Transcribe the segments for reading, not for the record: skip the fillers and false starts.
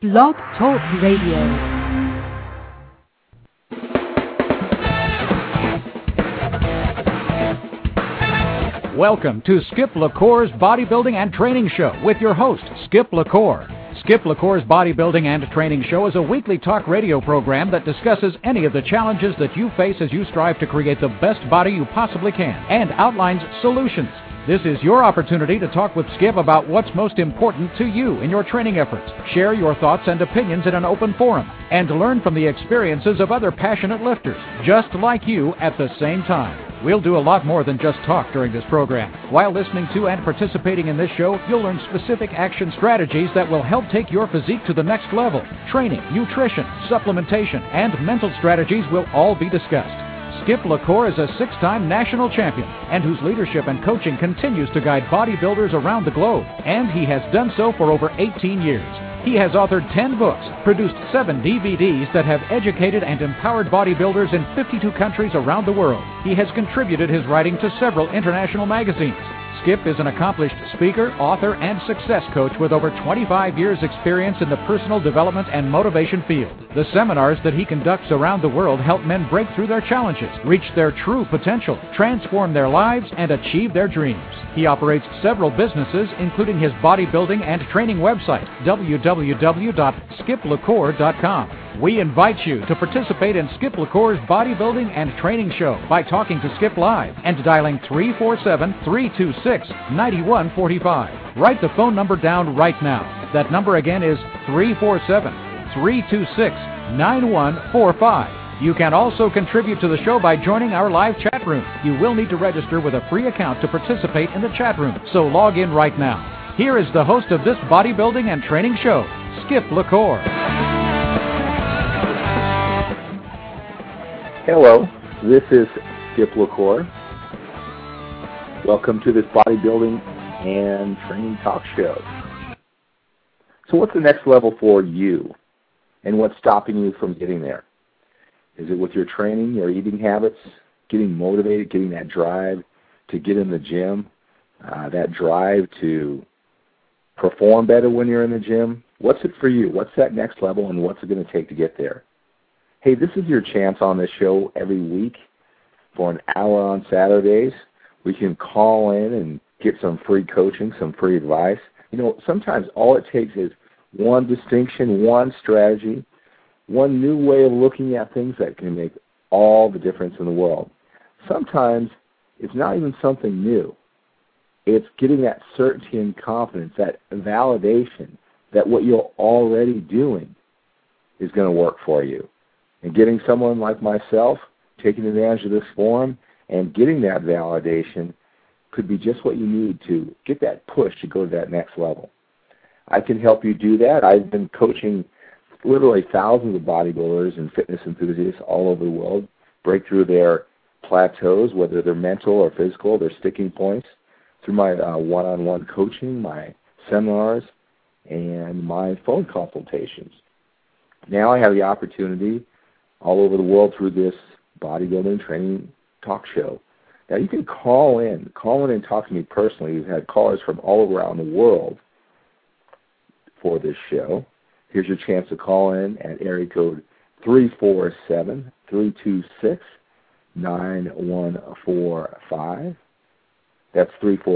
Blog Talk Radio. Welcome to Skip LaCour's Bodybuilding and Training Show with your host, Skip LaCour. Skip LaCour's Bodybuilding and Training Show is a weekly talk radio program that discusses any of the challenges that you face as you strive to create the best body you possibly can and outlines solutions. This is your opportunity to talk with Skip about what's most important to you in your training efforts. Share your thoughts and opinions in an open forum and learn from the experiences of other passionate lifters, just like you at the same time. We'll do a lot more than just talk during this program. While listening to and participating in this show, you'll learn specific action strategies that will help take your physique to the next level. Training, nutrition, supplementation, and mental strategies will all be discussed. Skip LaCour is a 6-time national champion and whose leadership and coaching continues to guide bodybuilders around the globe, and he has done so for over 18 years. He has authored 10 books, produced 7 DVDs that have educated and empowered bodybuilders in 52 countries around the world. He has contributed his writing to several international magazines. Skip is an accomplished speaker, author, and success coach with over 25 years' experience in the personal development and motivation field. The seminars that he conducts around the world help men break through their challenges, reach their true potential, transform their lives, and achieve their dreams. He operates several businesses, including his bodybuilding and training website, www.skiplacour.com. We invite you to participate in Skip LaCour's Bodybuilding and Training Show by talking to Skip live and dialing 347-326-9145. Write the phone number down right now. That number again is 347-326-9145. You can also contribute to the show by joining our live chat room. You will need to register with a free account to participate in the chat room, so log in right now. Here is the host of this Bodybuilding and Training Show, Skip LaCour. Hello, this is Skip LaCour. Welcome to this bodybuilding and training talk show. So what's the next level for you, and what's stopping you from getting there? Is it with your training, your eating habits, getting motivated, getting that drive to get in the gym, that drive to perform better when you're in the gym? What's it for you? What's that next level, and what's it going to take to get there? Hey, this is your chance on this show every week for an hour on Saturdays. We can call in and get some free coaching, some free advice. You know, sometimes all it takes is one distinction, one strategy, one new way of looking at things that can make all the difference in the world. Sometimes it's not even something new. It's getting that certainty and confidence, that validation that what you're already doing is going to work for you. And getting someone like myself, taking advantage of this forum, and getting that validation could be just what you need to get that push to go to that next level. I can help you do that. I've been coaching literally thousands of bodybuilders and fitness enthusiasts all over the world break through their plateaus, whether they're mental or physical, their sticking points, through my one-on-one coaching, my seminars, and my phone consultations. Now I have the opportunity all over the world through this bodybuilding training talk show. Now you can call in and talk to me personally. We've had callers from all around the world for this show. Here's your chance to call in at area code 347-326-9145. That's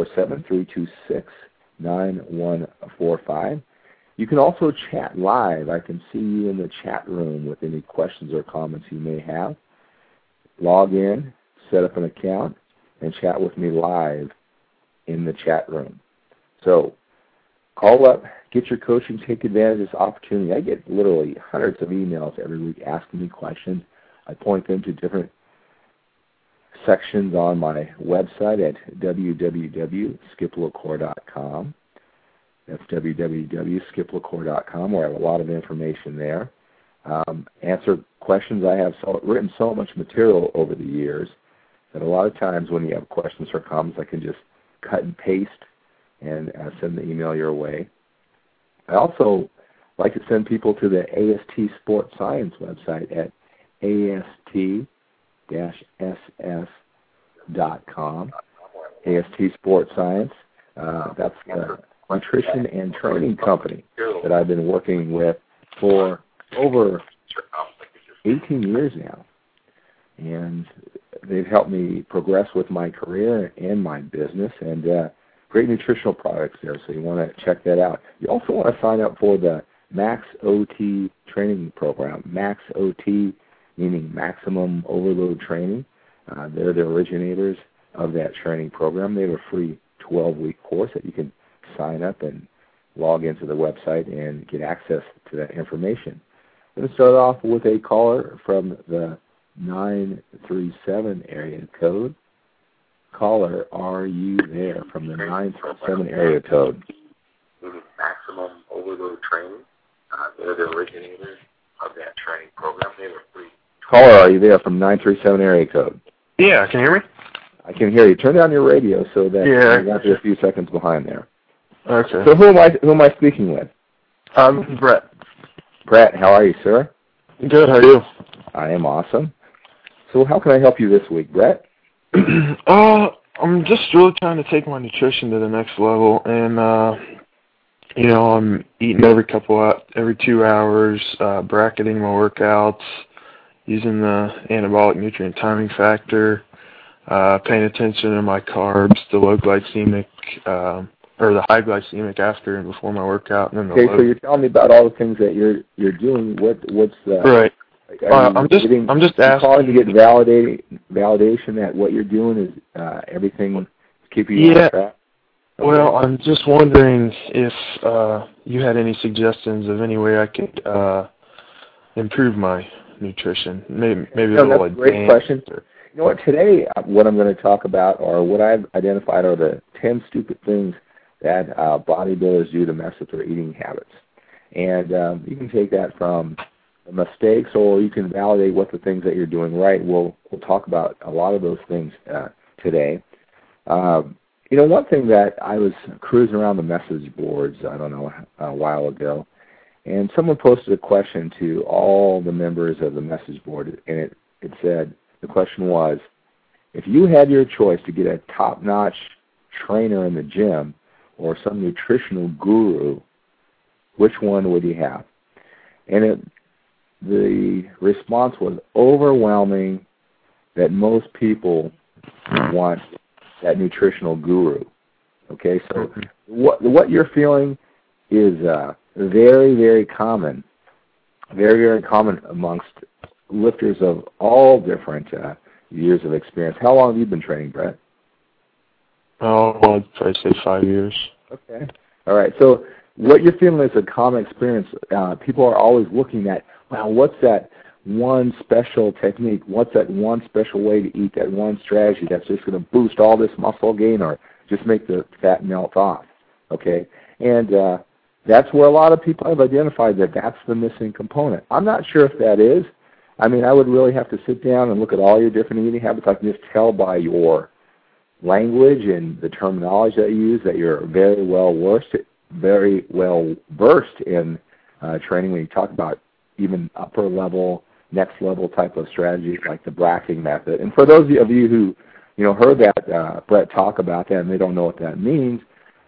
347-326-9145. You can also chat live. I can see you in the chat room with any questions or comments you may have. Log in, set up an account, and chat with me live in the chat room. So call up, get your coaching, take advantage of this opportunity. I get literally hundreds of emails every week asking me questions. I point them to different sections on my website at www.skiplacour.com. That's www.skiplacour.com, where I have a lot of information there. Answer questions. I have written so much material over the years that a lot of times when you have questions or comments, I can just cut and paste and send the email your way. I also like to send people to the AST Sports Science website at ast-ss.com. AST Sports Science. That's the nutrition and training company that I've been working with for over 18 years now. And they've helped me progress with my career and my business, and great nutritional products there, so you want to check that out. You also want to sign up for the Max OT training program. Max OT meaning Maximum Overload Training. They're the originators of that training program. They have a free 12-week course that you can sign up and log into the website and get access to that information. I'm going to start off with a caller from the 937 area code. Caller, are you there from the 937 area code? Maximum Overload Training. They're the originators of that training program. They were free. Caller, are you there from 937 area code? Yeah, can you hear me? I can hear you. Turn down your radio so that you won't be a few seconds behind there. Okay. So who am I speaking with? Brett. Brett, how are you, sir? Good, how are you? I am awesome. So how can I help you this week, Brett? I'm just really trying to take my nutrition to the next level, and I'm eating every 2 hours, bracketing my workouts, using the anabolic nutrient timing factor, paying attention to my carbs, the low glycemic, or the high glycemic after and before my workout, and then the low. So you're telling me about all the things that you're doing. What's the right? I'm just asking. Calling to get validation that what you're doing is everything keeping you on track. Okay. Well, I'm just wondering if you had any suggestions of any way I could improve my nutrition. Maybe a little that's a great question. You know what? Today, what I'm going to talk about, or what I've identified, are the 10 stupid things that bodybuilders do to mess with their eating habits. And you can take that from mistakes, or you can validate what the things that you're doing right. We'll talk about a lot of those things today. One thing that I was cruising around the message boards, I don't know, a while ago, and someone posted a question to all the members of the message board, and it said, the question was, if you had your choice to get a top-notch trainer in the gym or some nutritional guru, which one would you have? And the response was overwhelming that most people want that nutritional guru. Okay, so what you're feeling is very, very common, very, very common amongst lifters of all different years of experience. How long have you been training, Brett? Oh, well, I'd probably say 5 years. Okay. All right. So what you're feeling is a common experience. People are always looking at, wow, what's that one special technique? What's that one special way to eat, that one strategy that's just going to boost all this muscle gain or just make the fat melt off? Okay. And that's where a lot of people have identified that that's the missing component. I'm not sure if that is. I mean, I would really have to sit down and look at all your different eating habits. I can just tell by your language and the terminology that you use that you're very well versed in training when you talk about even upper level, next level type of strategies like the bracketing method. And for those of you who heard that Brett talk about that and they don't know what that means,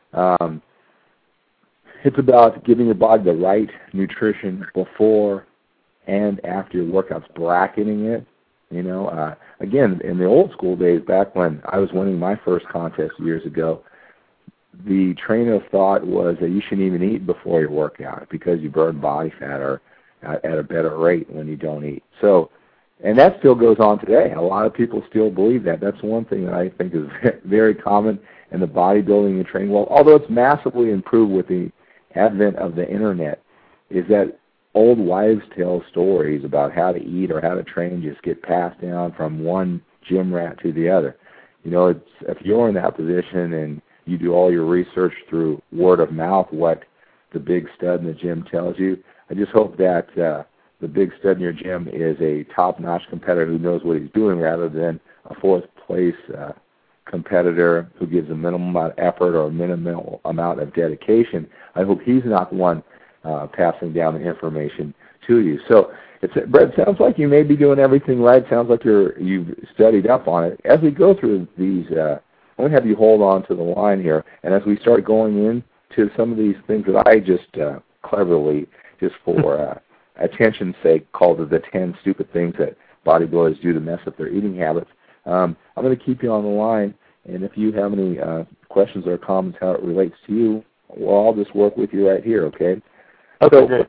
it's about giving your body the right nutrition before and after your workouts, bracketing it. Again, in the old school days, back when I was winning my first contest years ago, the train of thought was that you shouldn't even eat before your workout because you burn body fat or at a better rate when you don't eat. So, and that still goes on today. A lot of people still believe that. That's one thing that I think is very common in the bodybuilding and training world, although it's massively improved with the advent of the Internet, is that old wives' tale stories about how to eat or how to train just get passed down from one gym rat to the other. If you're in that position and you do all your research through word of mouth, what the big stud in the gym tells you, I just hope that the big stud in your gym is a top-notch competitor who knows what he's doing rather than a fourth-place competitor who gives a minimum amount of effort or a minimal amount of dedication. I hope he's not the one passing down the information to you. So, Brett, sounds like you may be doing everything right. Sounds like you've studied up on it. As we go through these, I'm going to have you hold on to the line here, and as we start going into some of these things that I just cleverly just for attention's sake, called the 10 stupid things that bodybuilders do to mess up their eating habits. I'm going to keep you on the line, and if you have any questions or comments how it relates to you, well, I'll just work with you right here, okay? Okay.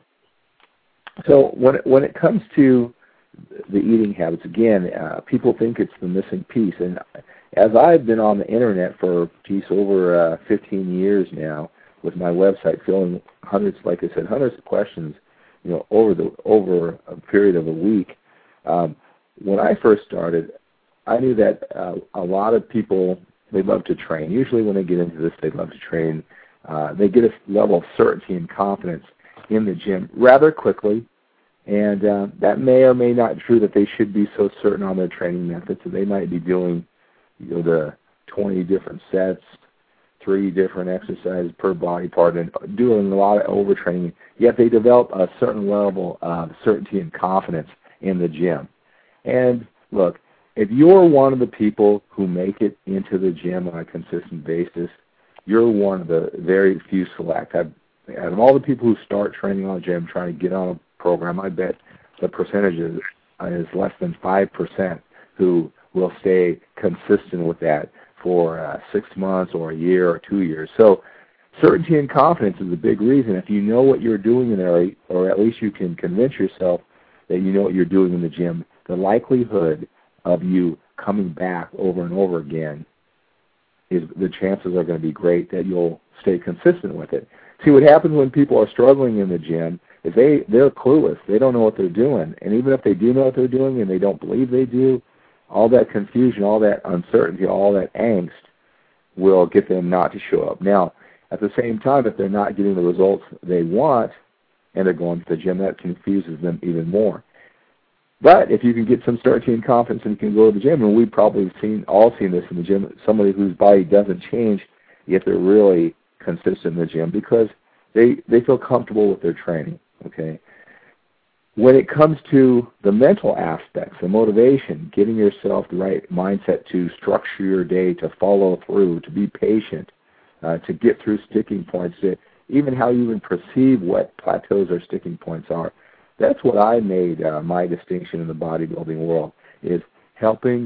So when it comes to the eating habits, again, people think it's the missing piece. And as I've been on the internet for, over 15 years now with my website, filling hundreds, like I said, hundreds of questions, over a period of a week. When I first started, I knew that a lot of people, they love to train. Usually when they get into this, they love to train. They get a level of certainty and confidence in the gym rather quickly, and that may or may not be true that they should be so certain on their training methods. So they might be doing the 20 different sets, 3 different exercises per body part, and doing a lot of overtraining, yet they develop a certain level of certainty and confidence in the gym. And look, if you're one of the people who make it into the gym on a consistent basis, you're one of the very few select. Out of all the people who start training on the gym, trying to get on a program, I bet the percentage is less than 5% who will stay consistent with that for 6 months or a year or 2 years. So certainty and confidence is a big reason. If you know what you're doing in there, or at least you can convince yourself that you know what you're doing in the gym, the likelihood of you coming back over and over again, the chances are going to be great that you'll stay consistent with it. See, what happens when people are struggling in the gym is they're clueless. They don't know what they're doing. And even if they do know what they're doing and they don't believe they do, all that confusion, all that uncertainty, all that angst will get them not to show up. Now, at the same time, if they're not getting the results they want and they're going to the gym, that confuses them even more. But if you can get some certainty and confidence and you can go to the gym, and we've probably all seen this in the gym, somebody whose body doesn't change, yet they're really consistent in the gym because they feel comfortable with their training, okay? When it comes to the mental aspects, the motivation, getting yourself the right mindset to structure your day, to follow through, to be patient, to get through sticking points, to even how you even perceive what plateaus or sticking points are, that's what I made my distinction in the bodybuilding world, is helping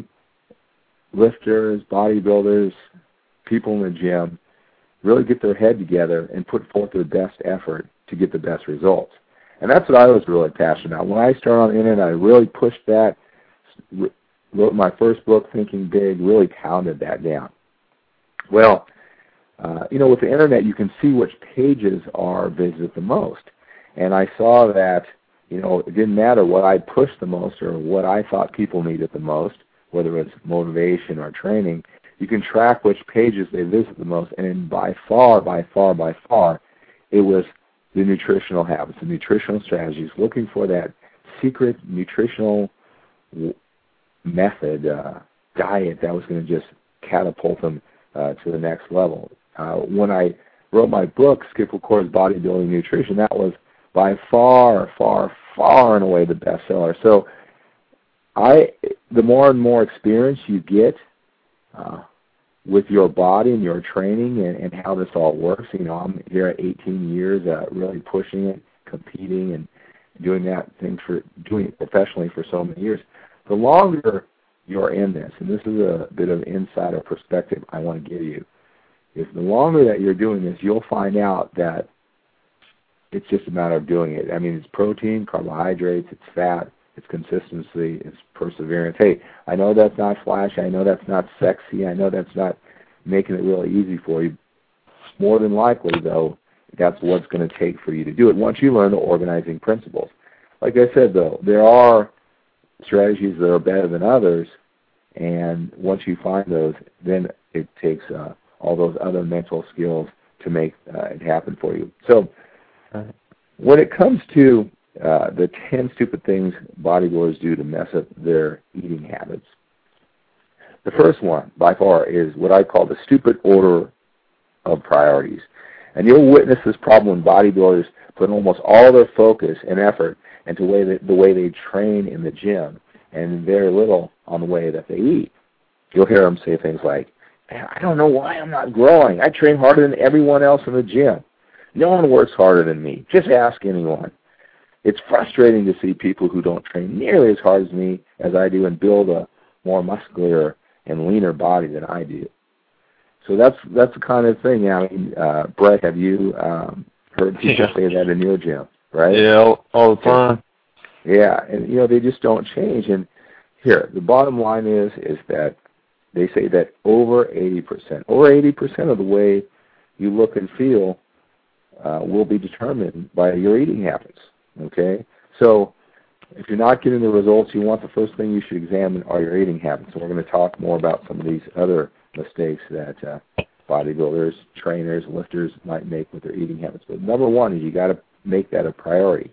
lifters, bodybuilders, people in the gym really get their head together and put forth their best effort to get the best results. And that's what I was really passionate about. When I started on the internet, I really pushed that, wrote my first book, Thinking Big, really pounded that down. Well, with the internet, you can see which pages are visited the most. And I saw that, it didn't matter what I pushed the most or what I thought people needed the most, whether it's motivation or training. You can track which pages they visit the most, and by far, it was the nutritional habits, the nutritional strategies, looking for that secret nutritional method, diet that was going to just catapult them to the next level. When I wrote my book, Skip LaCour's Bodybuilding Nutrition, that was by far and away the bestseller. So the more and more experience you get with your body and your training and how this all works, I'm here at 18 years really pushing it, competing and doing it professionally for so many years. The longer you're in this, and this is a bit of insider perspective I want to give you, is the longer that you're doing this, you'll find out that it's just a matter of doing it. I mean, it's protein, carbohydrates, it's fat, it's consistency, it's perseverance. Hey, I know that's not flashy, I know that's not sexy, I know that's not making it really easy for you. More than likely, though, that's what's going to take for you to do it once you learn the organizing principles. Like I said, though, there are strategies that are better than others, and once you find those, then it takes all those other mental skills to make it happen for you. So when it comes to the 10 stupid things bodybuilders do to mess up their eating habits, the first one, by far, is what I call the stupid order of priorities. And you'll witness this problem when bodybuilders put almost all their focus and effort into the way they train in the gym and very little on the way that they eat. You'll hear them say things like, I don't know why I'm not growing. I train harder than everyone else in the gym. No one works harder than me. Just ask anyone. it's frustrating to see people who don't train nearly as hard as me as I do and build a more muscular and leaner body than I do. So that's the kind of thing. I mean, Brett, have you heard people say that in your gym, right? Yeah, all the time. Yeah, and they just don't change. And here, the bottom line is that they say that over 80% of the way you look and feel will be determined by your eating habits. Okay, so if you're not getting the results you want, the first thing you should examine are your eating habits. And we're going to talk more about some of these other mistakes that bodybuilders, trainers, lifters might make with their eating habits. But number one is you got to make that a priority.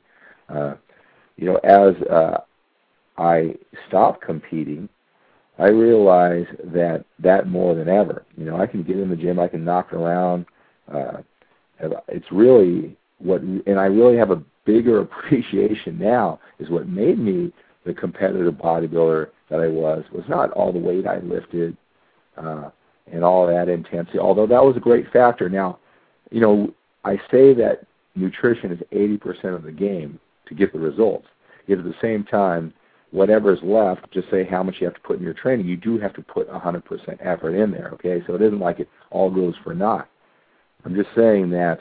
As I stopped competing, I realized that more than ever. I can get in the gym, I can knock around. It's really and I really have a bigger appreciation now is what made me the competitive bodybuilder that I was not all the weight I lifted and all that intensity, although that was a great factor. Now, I say that nutrition is 80% of the game to get the results. Yet at the same time, whatever's left, just say how much you have to put in your training, you do have to put 100% effort in there, okay? So it isn't like it all goes for naught. I'm just saying that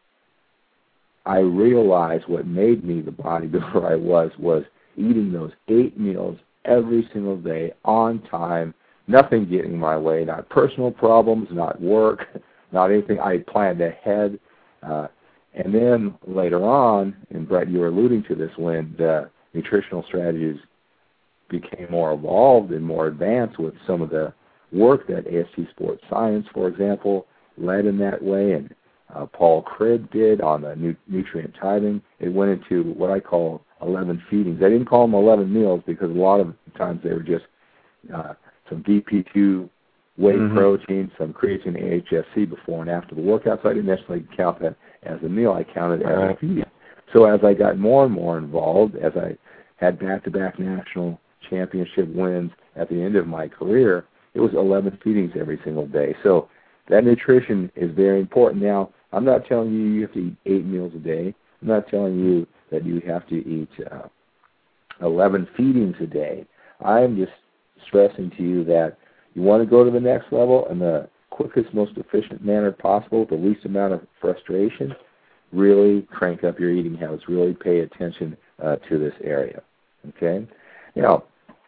I realized what made me the bodybuilder I was eating those 8 meals every single day on time, nothing getting in my way, not personal problems, not work, not anything. I planned ahead. And then later on, and Brett, you were alluding to this, when the nutritional strategies became more evolved and more advanced with some of the work that AST Sports Science, for example, led in that way, and Paul Cribb did on the nutrient tithing. It went into what I call 11 feedings. I didn't call them 11 meals because a lot of times they were just some DP2 whey protein, some creatine AHFC before and after the workout, so I didn't necessarily count that as a meal. I counted it as a feeding. So as I got more and more involved, as I had back-to-back national championship wins at the end of my career, it was 11 feedings every single day. So that nutrition is very important. Now, I'm not telling you have to eat 8 meals a day. I'm not telling you that you have to eat 11 feedings a day. I'm just stressing to you that you want to go to the next level in the quickest, most efficient manner possible, with the least amount of frustration. Really crank up your eating habits. Really pay attention to this area. Okay? Now,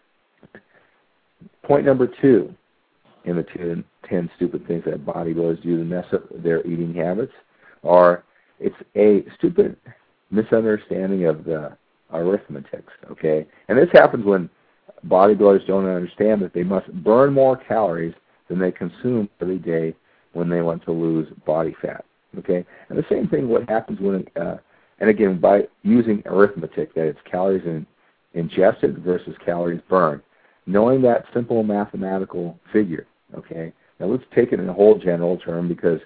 point number 2 in the 10 stupid things that bodybuilders do to mess up their eating habits it's a stupid misunderstanding of the arithmetics, okay? And this happens when bodybuilders don't understand that they must burn more calories than they consume every day when they want to lose body fat, okay? And the same thing what happens when, and again, by using arithmetic, that it's calories ingested versus calories burned, knowing that simple mathematical figure, okay? Now let's take it in a whole general term because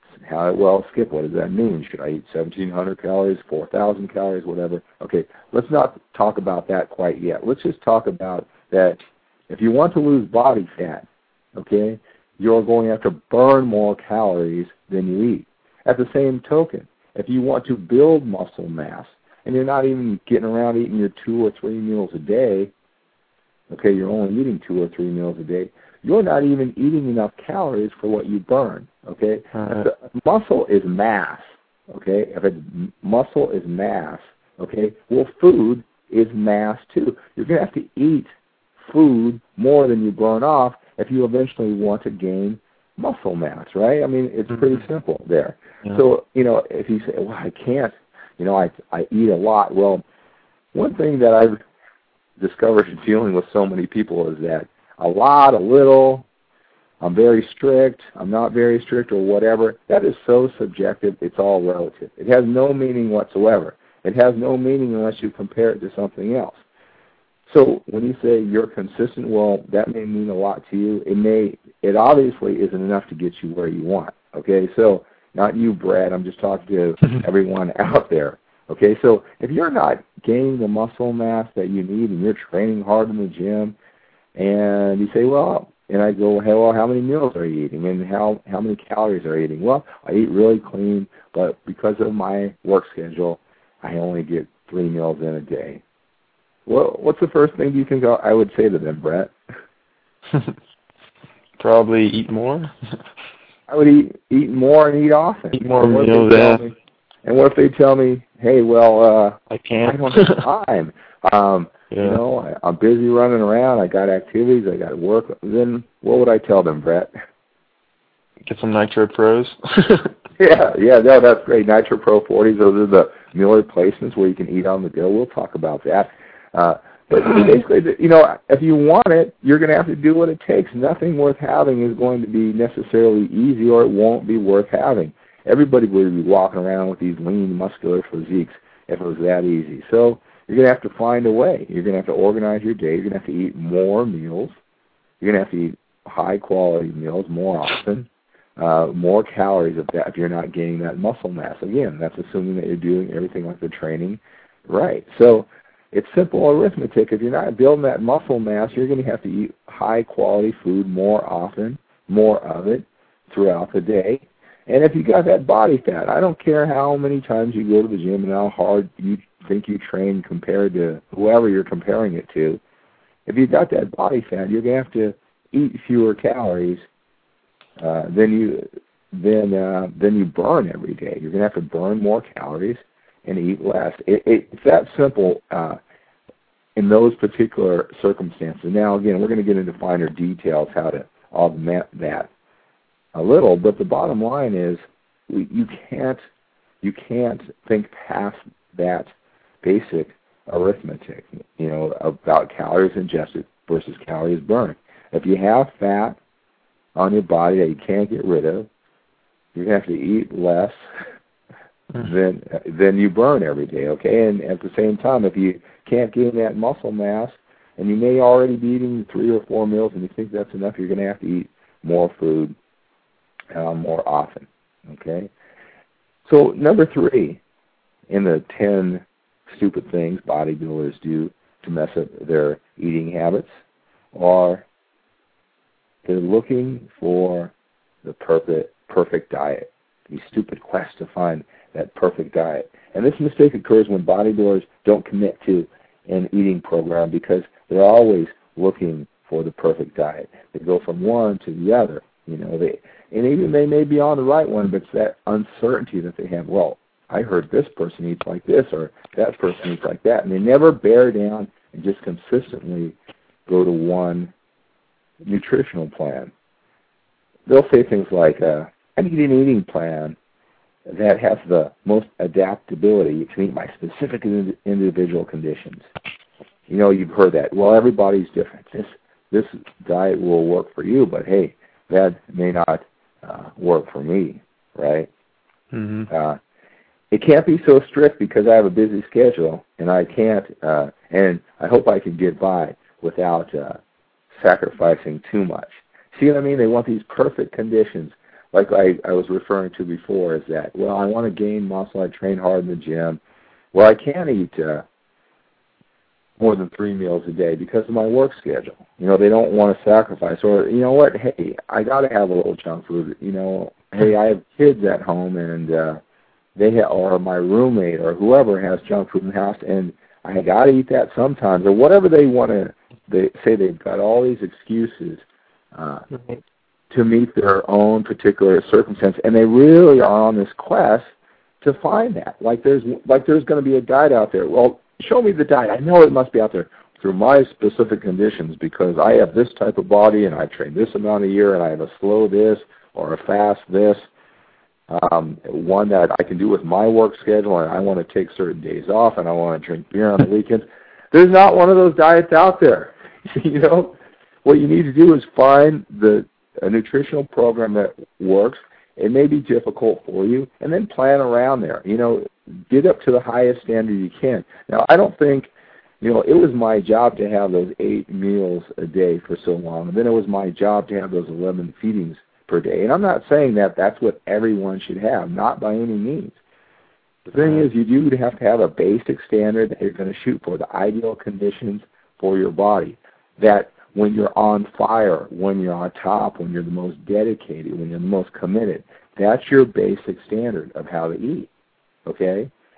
Skip, what does that mean? Should I eat 1,700 calories, 4,000 calories, whatever? Okay, let's not talk about that quite yet. Let's just talk about that if you want to lose body fat, okay, you're going to have to burn more calories than you eat. At the same token, if you want to build muscle mass and you're not even getting around eating your 2 or 3 meals a day, okay, you're only eating 2 or 3 meals a day, you're not even eating enough calories for what you burn, okay? Muscle is mass, okay? If muscle is mass, okay, well, food is mass too. You're going to have to eat food more than you burn off if you eventually want to gain muscle mass, right? I mean, it's pretty simple there. Yeah. So, if you say, well, I can't, I eat a lot. Well, one thing that I've discovered in dealing with so many people is that a lot, a little, I'm very strict, I'm not very strict, or whatever, that is so subjective, it's all relative. It has no meaning whatsoever. It has no meaning unless you compare it to something else. So when you say you're consistent, well, that may mean a lot to you. It obviously isn't enough to get you where you want, okay? So not you, Brad, I'm just talking to everyone out there. Okay, so if you're not gaining the muscle mass that you need and you're training hard in the gym, and you say, well, and I go, hey, well, how many meals are you eating, and how many calories are you eating? Well, I eat really clean, but because of my work schedule, I only get 3 meals in a day. Well, what's the first thing you think I would say to them, Brett? Probably eat more. I would eat more and eat often. Eat more meals, yeah. And what if they tell me, hey, well, I can't. I don't have time. Yeah. You know, I'm busy running around. I got activities. I got work. Then what would I tell them, Brett? Get some Nitro Pros. Yeah, no, that's great. Nitro Pro 40s, those are the meal replacements where you can eat on the go. We'll talk about that. But basically, you know, if you want it, you're going to have to do what it takes. Nothing worth having is going to be necessarily easy, or it won't be worth having. Everybody would be walking around with these lean, muscular physiques if it was that easy. So you're going to have to find a way. You're going to have to organize your day. You're going to have to eat more meals. You're going to have to eat high-quality meals more often, more calories of that if you're not gaining that muscle mass. Again, that's assuming that you're doing everything like the training right. So it's simple arithmetic. If you're not building that muscle mass, you're going to have to eat high-quality food more often, more of it throughout the day. And if you got that body fat, I don't care how many times you go to the gym and how hard you think you train compared to whoever you're comparing it to. If you got that body fat, you're going to have to eat fewer calories than you burn every day. You're going to have to burn more calories and eat less. It's that simple in those particular circumstances. Now, again, we're going to get into finer details how to augment that a little, but the bottom line is you can't think past that basic arithmetic, you know, about calories ingested versus calories burned. If you have fat on your body that you can't get rid of, you're going to have to eat less than you burn every day, okay? And at the same time, if you can't gain that muscle mass, and you may already be eating 3 or 4 meals and you think that's enough, you're going to have to eat more food more often, okay? So number 3 in the 10 stupid things bodybuilders do to mess up their eating habits are they're looking for the perfect diet, these stupid quests to find that perfect diet. And this mistake occurs when bodybuilders don't commit to an eating program because they're always looking for the perfect diet. They go from one to the other. You know, and even they may be on the right one, but it's that uncertainty that they have. Well, I heard this person eats like this or that person eats like that. And they never bear down and just consistently go to one nutritional plan. They'll say things like, I need an eating plan that has the most adaptability to meet my specific individual conditions. You know, you've heard that. Well, everybody's different. This diet will work for you, but hey, that may not work for me, right? Mm-hmm. It can't be so strict because I have a busy schedule, and I can't, and I hope I can get by without sacrificing too much. See what I mean? They want these perfect conditions. Like I was referring to before, is that, well, I want to gain muscle, I train hard in the gym. Well, I can't eat more than 3 meals a day because of my work schedule. You know, they don't want to sacrifice. Or, you know what, hey, I got to have a little junk food. You know, hey, I have kids at home, and or my roommate or whoever has junk food in the house, and I got to eat that sometimes. Or whatever they want to, they say they've got all these excuses to meet their own particular circumstance, and they really are on this quest to find that. Like there's going to be a guide out there. Well, show me the diet. I know it must be out there through my specific conditions because I have this type of body and I train this amount a year and I have a slow this or a fast this, one that I can do with my work schedule, and I want to take certain days off and I want to drink beer on the weekends. There's not one of those diets out there. You know, what you need to do is find a nutritional program that works. It may be difficult for you, and then plan around there. You know, get up to the highest standard you can. Now, I don't think, you know, it was my job to have those 8 meals a day for so long, and then it was my job to have those 11 feedings per day. And I'm not saying that that's what everyone should have, not by any means. The thing is, you do have to have a basic standard that you're going to shoot for, the ideal conditions for your body, that when you're on fire, when you're on top, when you're the most dedicated, when you're the most committed, that's your basic standard of how to eat, okay?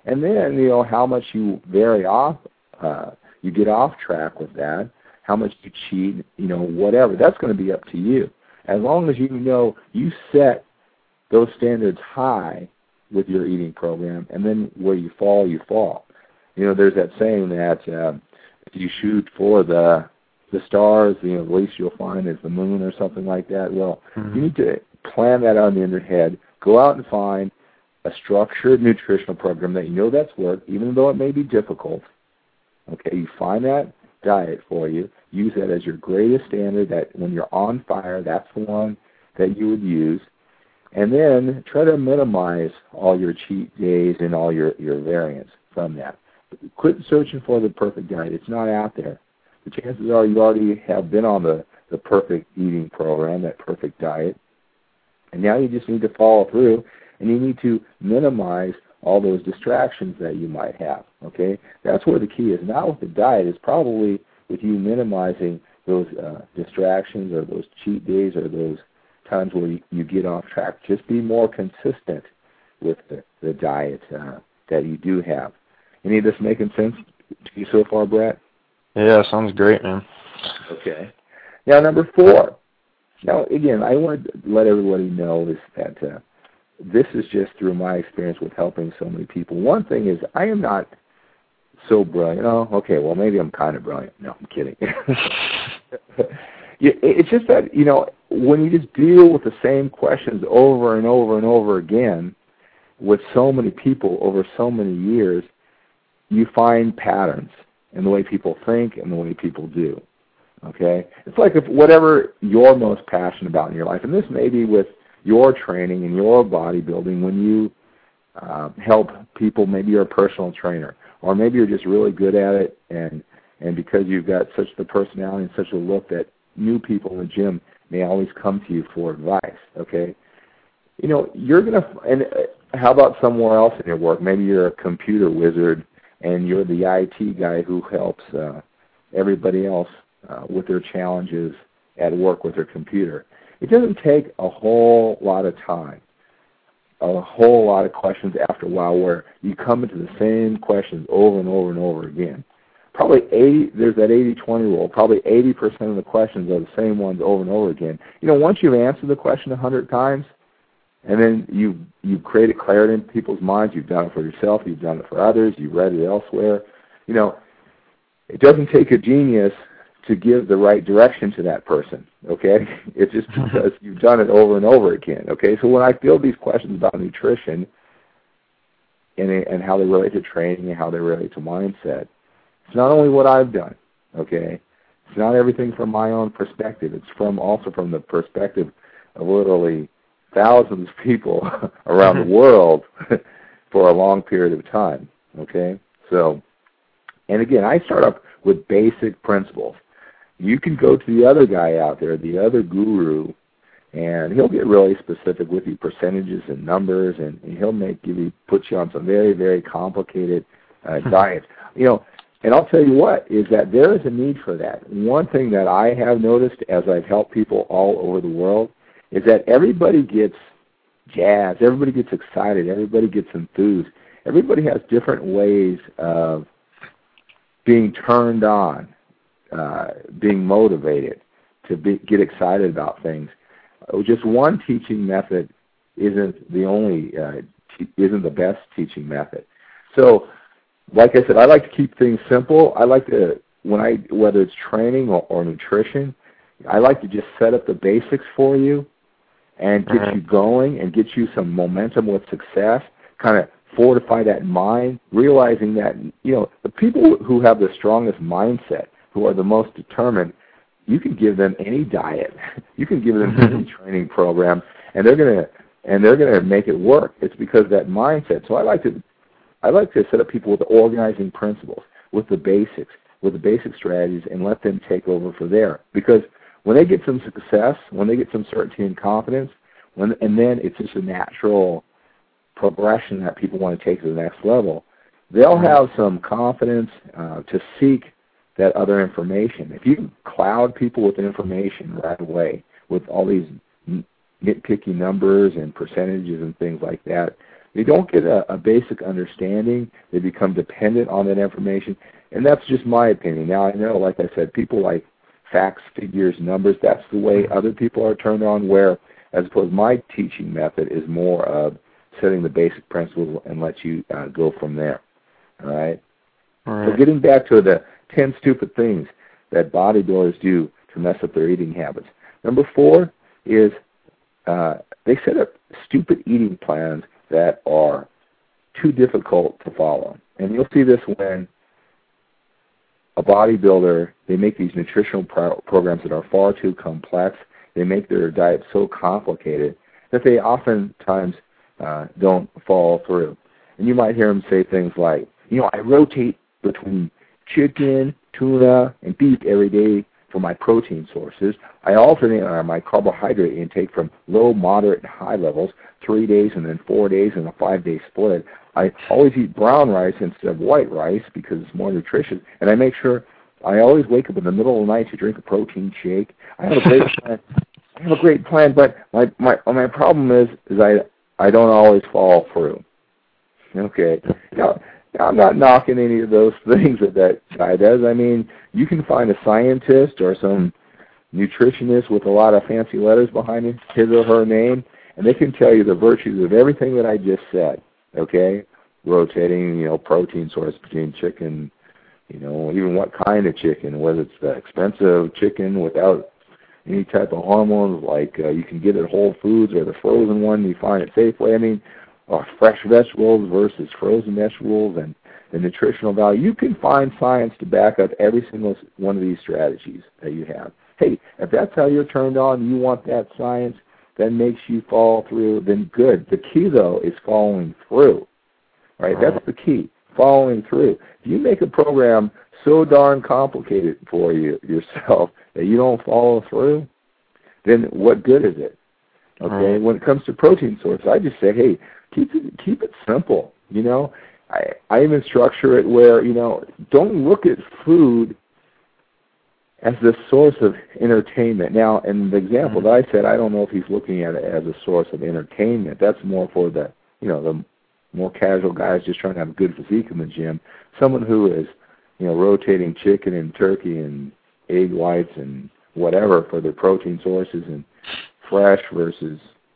And then, how much you vary off, you get off track with that, how much you cheat, whatever. That's going to be up to you. As long as you set those standards high with your eating program, and then where you fall, you fall. There's that saying that if you shoot for the stars, the least you'll find is the moon or something like that. Well, you need to plan that out in your head. Go out and find a structured nutritional program that that's worked, even though it may be difficult. Okay, you find that diet for you. Use that as your greatest standard, that when you're on fire, that's the one that you would use. And then try to minimize all your cheat days and all your variance from that. Quit searching for the perfect diet. It's not out there. The chances are you already have been on the perfect eating program, that perfect diet. And now you just need to follow through, and you need to minimize all those distractions that you might have. Okay? That's where the key is. Not with the diet. It's probably with you minimizing those distractions or those cheat days or those times where you get off track. Just be more consistent with the diet that you do have. Any of this making sense to you so far, Brett? Yeah, sounds great, man. Okay. Now, number 4. Now, again, I want to let everybody know that this is just through my experience with helping so many people. One thing is I am not so brilliant. Oh, okay, well, maybe I'm kind of brilliant. No, I'm kidding. It's just that, when you just deal with the same questions over and over and over again with so many people over so many years, you find patterns in the way people think and the way people do. Okay? It's like if whatever you're most passionate about in your life, and this may be with your training and your bodybuilding when you help people, maybe you're a personal trainer, or maybe you're just really good at it, and because you've got such the personality and such a look that new people in the gym may always come to you for advice, okay? You're going to, and how about somewhere else in your work? Maybe you're a computer wizard and you're the IT guy who helps everybody else with their challenges at work with their computer. It doesn't take a whole lot of time, a whole lot of questions after a while where you come into the same questions over and over and over again. Probably there's that 80-20 rule. Probably 80% of the questions are the same ones over and over again. Once you've answered the question 100 times, and then you've created clarity in people's minds, you've done it for yourself, you've done it for others, you've read it elsewhere. It doesn't take a genius to give the right direction to that person, okay? It's just because you've done it over and over again, okay? So when I field these questions about nutrition and how they relate to training and how they relate to mindset, it's not only what I've done, okay? It's not everything from my own perspective. It's also from the perspective of literally thousands of people around the world for a long period of time, okay? So, and again, I start up with basic principles. You can go to the other guy out there, the other guru, and he'll get really specific with you, percentages and numbers, and he'll put you on some very, very complicated diets. And I'll tell you what, is that there is a need for that. One thing that I have noticed as I've helped people all over the world is that everybody gets jazzed, everybody gets excited, everybody gets enthused. Everybody has different ways of being turned on, being motivated to get excited about things. Just one teaching method isn't the best teaching method. So, like I said, I like to keep things simple. I like to, whether it's training or nutrition, I like to just set up the basics for you and get you going and get you some momentum with success, kind of fortify that mind, realizing that, the people who have the strongest mindset, who are the most determined, you can give them any diet. You can give them any training program, and they're gonna make it work. It's because that mindset. So I like to set up people with the organizing principles, with the basic strategies, and let them take over from there. Because when they get some success, when they get some certainty and confidence, and then it's just a natural progression that people want to take to the next level, they'll have some confidence to seek that other information. If you cloud people with information right away, with all these nitpicky numbers and percentages and things like that, they don't get a basic understanding. They become dependent on that information, and that's just my opinion. Now, I know, like I said, people like facts, figures, numbers. That's the way other people are turned on, where, as opposed to my teaching method is more of setting the basic principles and let you go from there. All right? So getting back to the 10 stupid things that bodybuilders do to mess up their eating habits. Number 4 is they set up stupid eating plans that are too difficult to follow. And you'll see this when a bodybuilder, they make these nutritional programs that are far too complex. They make their diet so complicated that they oftentimes don't follow through. And you might hear them say things like, I rotate between chicken, tuna, and beef every day for my protein sources. I alternate my carbohydrate intake from low, moderate, and high levels, 3 days and then 4 days in a 5-day split. I always eat brown rice instead of white rice because it's more nutritious, and I make sure I always wake up in the middle of the night to drink a protein shake. I have a great plan. But my problem is I don't always follow through. Okay. Now, I'm not knocking any of those things that guy does. I mean, you can find a scientist or some nutritionist with a lot of fancy letters behind his or her name, and they can tell you the virtues of everything that I just said, okay? Rotating, protein source between chicken, even what kind of chicken, whether it's the expensive chicken without any type of hormones, like you can get at Whole Foods, or the frozen one you find at Safeway. I mean, fresh vegetables versus frozen vegetables, and the nutritional value. You can find science to back up every single one of these strategies that you have. Hey, if that's how you're turned on, you want that science that makes you follow through, then good. The key, though, is following through. Right? That's the key, following through. If you make a program so darn complicated for yourself that you don't follow through, then what good is it? Okay, when it comes to protein source, I just say, hey, keep it simple. I even structure it where, don't look at food as the source of entertainment. Now, in the example that I said, I don't know if he's looking at it as a source of entertainment. That's more for the, the more casual guys just trying to have a good physique in the gym. Someone who is, rotating chicken and turkey and egg whites and whatever for their protein sources, and fresh versus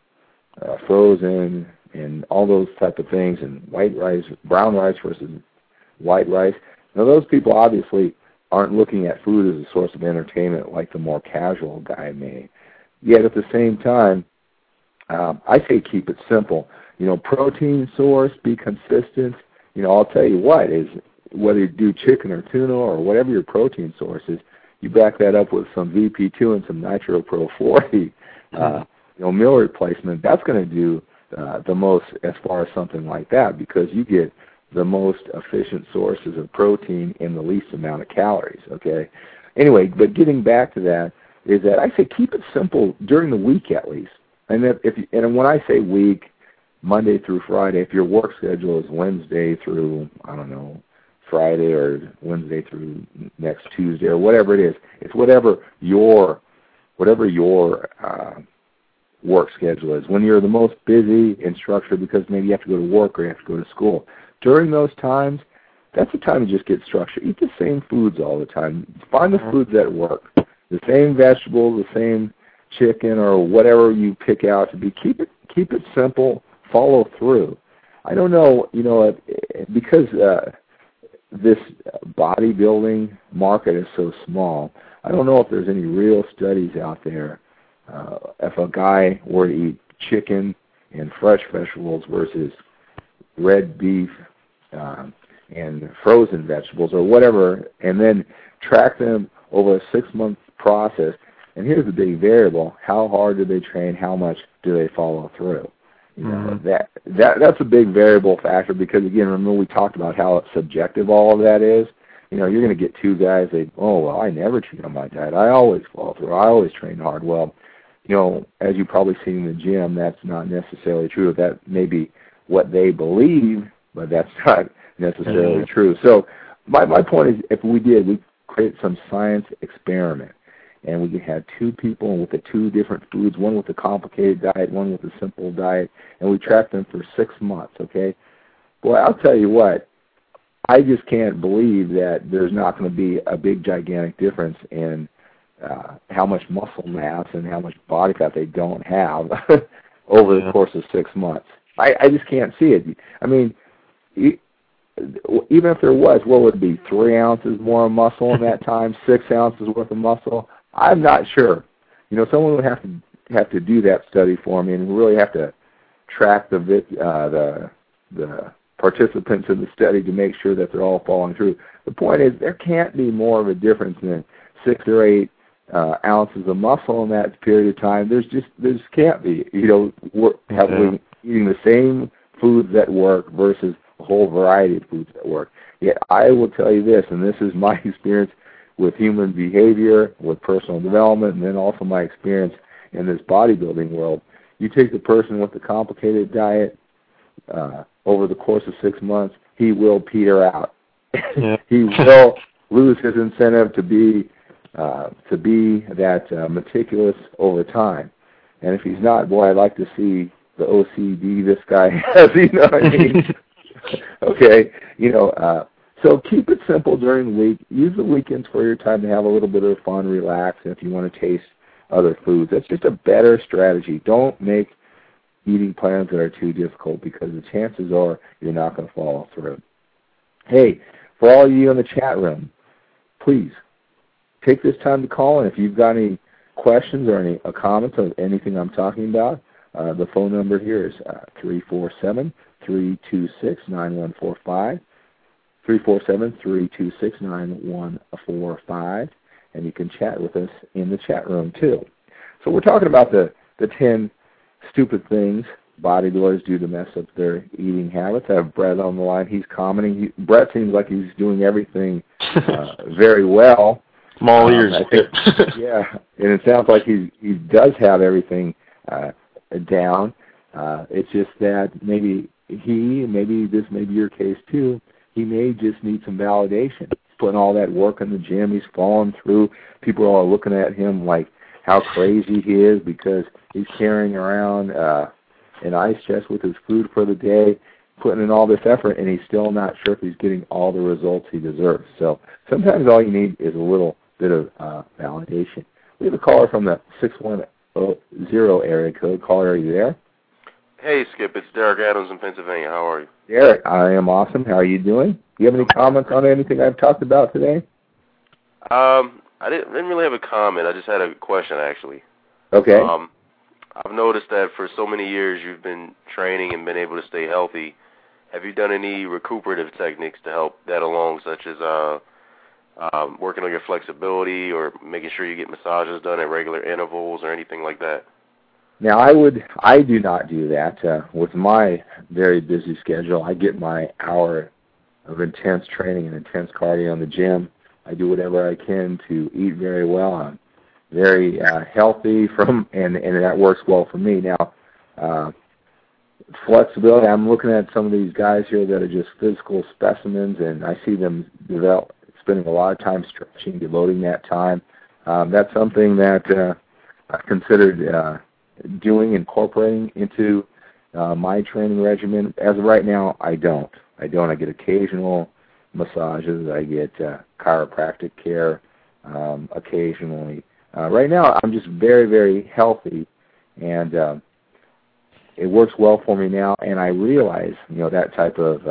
frozen, and all those type of things, and white rice, brown rice versus white rice. Now, those people obviously aren't looking at food as a source of entertainment like the more casual guy may. Yet at the same time, I say keep it simple. Protein source, be consistent. I'll tell you what, is whether you do chicken or tuna or whatever your protein source is, you back that up with some VP2 and some Nitro Pro 40, meal replacement. That's going to do the most as far as something like that, because you get the most efficient sources of protein in the least amount of calories, okay? Anyway, but getting back to that, is that I say keep it simple during the week at least. And and when I say week, Monday through Friday, if your work schedule is Wednesday through, Friday, or Wednesday through next Tuesday, or whatever it is, it's whatever your work schedule is. When you're the most busy in structure because maybe you have to go to work or you have to go to school, during those times, that's the time to just get structure. Eat the same foods all the time. Find the foods that work. The same vegetables, the same chicken, or whatever you pick out to be. Keep it simple. Follow through. I don't know, because this bodybuilding market is so small, I don't know if there's any real studies out there. If a guy were to eat chicken and fresh vegetables versus red beef and frozen vegetables or whatever, and then track them over a 6-month process, and here's the big variable: how hard do they train? How much do they follow through? That's a big variable factor, because again, remember we talked about how subjective all of that is. You're going to get two guys that, I never cheat on my diet. I always follow through. I always train hard. Well, as you probably seen in the gym, that's not necessarily true. That may be what they believe, but that's not necessarily true. So my point is, if we create some science experiment, and we had 2 people with the 2 different foods, one with a complicated diet, one with a simple diet, and we tracked them for 6 months, okay? Boy, I'll tell you what, I just can't believe that there's not going to be a big, gigantic difference in how much muscle mass and how much body fat they don't have over the course of 6 months. I just can't see it. I mean, even if there was, what would it be, 3 ounces more muscle in that time, 6 ounces worth of muscle? I'm not sure. You know, someone would have to do that study for me and really have to track the participants in the study to make sure that they're all following through. The point is, there can't be more of a difference than 6 or 8 ounces of muscle in that period of time. There just can't be. You know, we're eating the same foods that work versus a whole variety of foods that work. Yet I will tell you this, and this is my experience with human behavior, with personal development, and then also my experience in this bodybuilding world. You take the person with the complicated diet, over the course of 6 months, he will peter out. Yeah. He will lose his incentive to be that meticulous over time. And if he's not, boy, I'd like to see the OCD this guy has. You know what I mean? Okay, you know. So keep it simple during the week. Use the weekends for your time to have a little bit of fun, relax, and if you want to taste other foods, that's just a better strategy. Don't make eating plans that are too difficult, because the chances are you're not going to follow through. Hey, for all of you in the chat room, please take this time to call in. If you've got any questions or any comments on anything I'm talking about, the phone number here is 347-326-9145, 347-326-9145, and you can chat with us in the chat room too. So we're talking about the 10 stupid things bodybuilders do to mess up their eating habits. I have Brett on the line. He's commenting. Brett seems like he's doing everything very well. Small ears. I think, yeah, and it sounds like he does have everything down. It's just that maybe this may be your case too, he may just need some validation. He's putting all that work in the gym. He's following through. People are looking at him like how crazy he is because he's carrying around an ice chest with his food for the day, putting in all this effort, and he's still not sure if he's getting all the results he deserves. So sometimes all you need is a little bit of validation. We have a caller from the 610 area code. Caller, are you there? Hey, Skip. It's Derek Adams in Pennsylvania. How are you? Derek, I am awesome. How are you doing? Do you have any comments on anything I've talked about today? I didn't really have a comment. I just had a question, actually. Okay. I've noticed that for so many years you've been training and been able to stay healthy. Have you done any recuperative techniques to help that along, such as working on your flexibility or making sure you get massages done at regular intervals or anything like that? Now, I do not do that. With my very busy schedule, I get my hour of intense training and intense cardio in the gym. I do whatever I can to eat very well. I'm very healthy and that works well for me. Now, flexibility, I'm looking at some of these guys here that are just physical specimens, and I see them spending a lot of time stretching, devoting that time. That's something that I've considered incorporating into my training regimen. As of right now, I don't. I get occasional massages. I get chiropractic care occasionally. Right now, I'm just very, very healthy, and it works well for me now. And I realize, that type of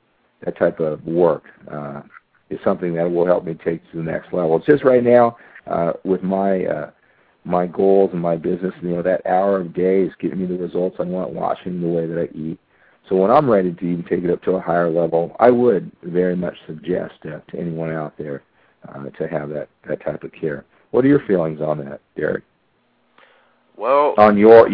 work is something that will help me take to the next level. It's just right now with my goals and my business, that hour of day is getting me the results I want, watching the way that I eat. So when I'm ready to even take it up to a higher level, I would very much suggest to anyone out there to have that type of care. What are your feelings on that, Derek? Well, on your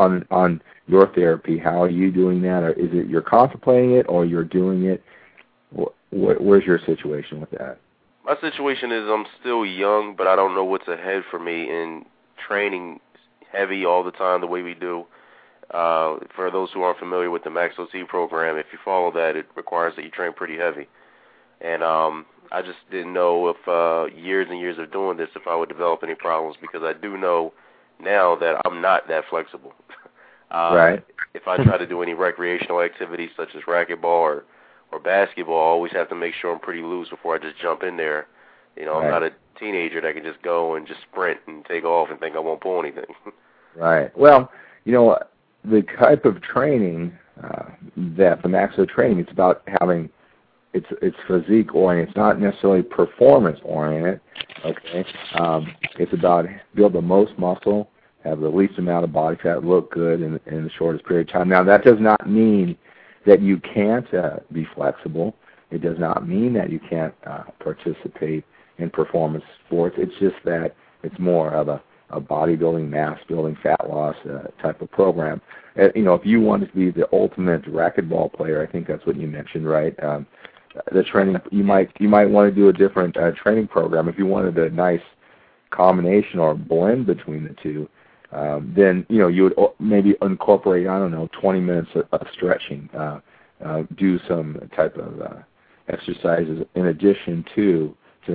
therapy, how are you doing that? Or is it you're contemplating it, or you're doing it? Where's your situation with that? My situation is I'm still young, but I don't know what's ahead for me in training heavy all the time the way we do. For those who aren't familiar with the Max OT program, if you follow that, it requires that you train pretty heavy. And I just didn't know if years and years of doing this, if I would develop any problems, because I do know now that I'm not that flexible. Right. If I try to do any recreational activities such as racquetball or basketball, I always have to make sure I'm pretty loose before I just jump in there. You know, I'm not a teenager that can just go and just sprint and take off and think I won't pull anything. Right. Well, you know, the type of training that the Maxo training, it's about having, it's physique oriented. It's not necessarily performance oriented. Okay. It's about build the most muscle, have the least amount of body fat, look good in the shortest period of time. Now, that does not mean that you can't be flexible. It does not mean that you can't participate in performance sports. It's just that it's more of a bodybuilding, mass building, fat loss type of program. You know, if you wanted to be the ultimate racquetball player, I think that's what you mentioned, right? The training, you might want to do a different training program. If you wanted a nice combination or blend between the two, then you know you would maybe incorporate, I don't know, 20 minutes of stretching, do some type of exercises in addition to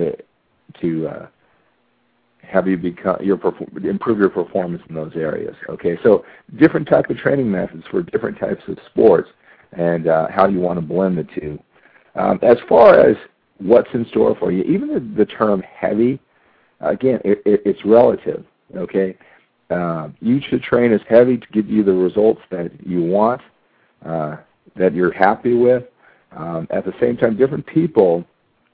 have you improve your performance in those areas. Okay, so different type of training methods for different types of sports, and how you want to blend the two. As far as what's in store for you, even the term heavy, again, it's relative. Okay, you should train as heavy to give you the results that you want, that you're happy with. At the same time, different people